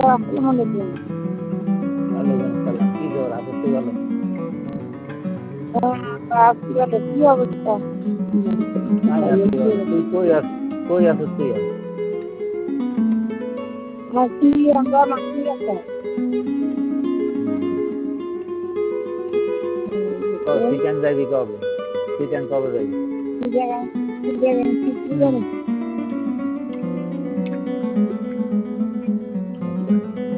আসসালামু আলাইকুম। ওয়ালাইকুম আসসালাম। কি খবর? আছো তো ভালো? কি বলে কি অবস্থা? আমি আছি ভালো। তুই কই আছিস তুই এখন? মাসি আমরা মাসি আছে। সিটাং যাবি কবে? সিটাং কবে যাবি? কি জায়গায় কি জায়গায় কি জায়গায়